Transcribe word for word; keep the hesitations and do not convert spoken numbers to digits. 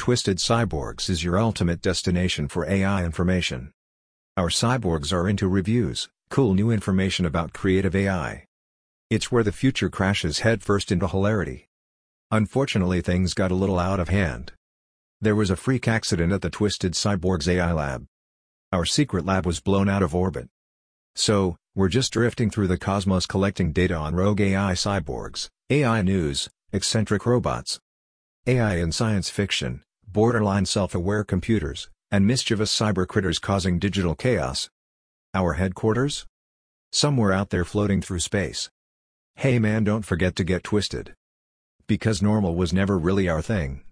Twisted Cyborgs is your ultimate destination for A I information. Our cyborgs are into reviews, cool new information about creative A I. It's where the future crashes headfirst into hilarity. Unfortunately, things got a little out of hand. There was a freak accident at the Twisted Cyborgs A I lab. Our secret lab was blown out of orbit. So, we're just drifting through the cosmos collecting data on rogue A I cyborgs, A I news, eccentric robots, A I in science fiction, borderline self-aware computers, and mischievous cyber critters causing digital chaos. Our headquarters? Somewhere out there floating through space. Hey man, don't forget to get twisted. Because normal was never really our thing.